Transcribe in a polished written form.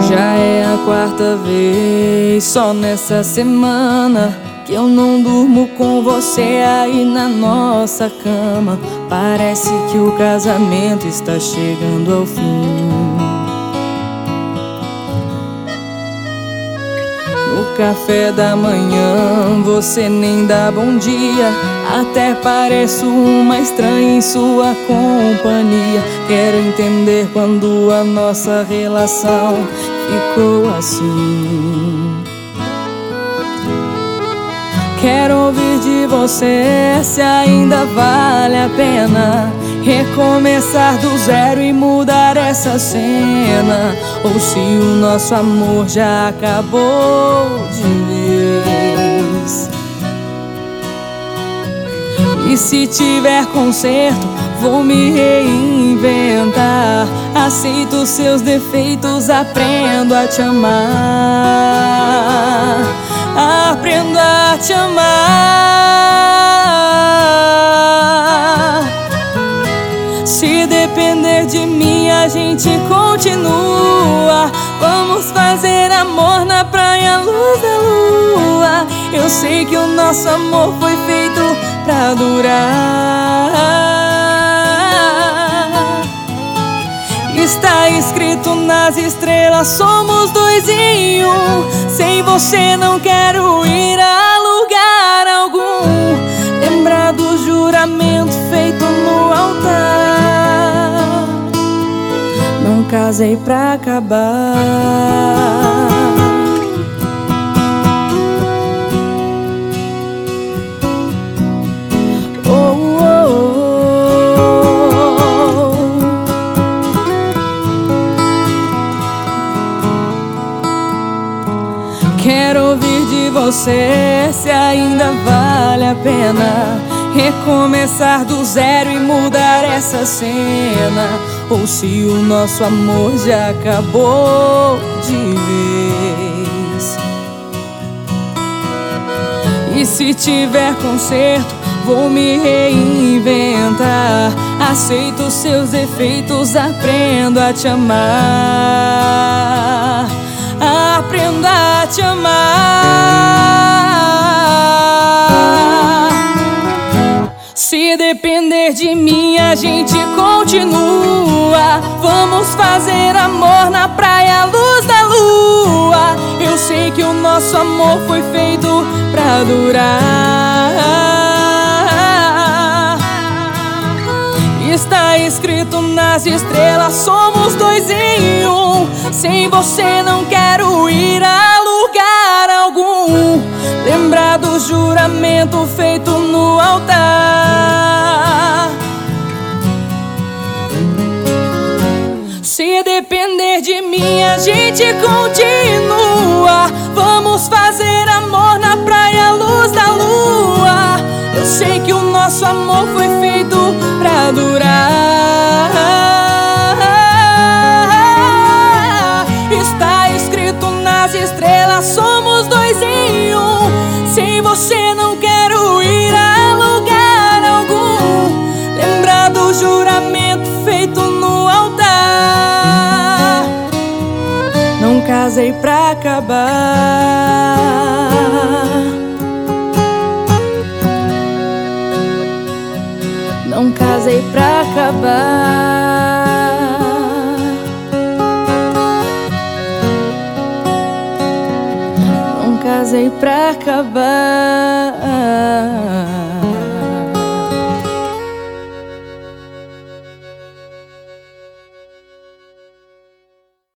Já é a quarta vez só nessa semana que eu não durmo com você aí na nossa cama. Parece que o casamento está chegando ao fim. No café da manhã você nem dá bom dia, até pareço uma estranha em sua companhia. Quero entender quando a nossa relação ficou assim. Quero ouvir de você se ainda vale a pena recomeçar do zero e mudar essa cena, ou se o nosso amor já acabou de vez. E se tiver conserto, vou me reinventar. Aceito seus defeitos, aprendo a te amar. Aprendo a te amar. Se depender de mim, a gente continua. Vamos fazer amor na praia, à luz da lua. Eu sei que o nosso amor foi feito pra durar. Está escrito nas estrelas, somos dois em um. Sem você não quero ir a lugar algum. Lembrar do juramento feito no altar. Não casei pra acabar. Quero ouvir de você se ainda vale a pena recomeçar do zero e mudar essa cena, ou se o nosso amor já acabou de vez. E se tiver conserto, vou me reinventar. Aceito seus defeitos, aprendo a te amar. Aprendo a te amar. Se depender de mim, a gente continua. Vamos fazer amor na praia, à luz da lua. Eu sei que o nosso amor foi feito pra durar. Está escrito nas estrelas, somos dois em um. Sem você não quero ir a lugar algum. Lembrar do juramento feito no altar. Se depender de mim, a gente continua. Vamos fazer amor na praia, à luz da lua. Eu sei que o nosso amor foi feito pra durar. Está escrito nas estrelas, somos dois em um. Sem você não quero ir a lugar algum. Lembrar do juramento feito no altar. Não casei pra acabar. Não casei pra acabar. Não casei pra acabar.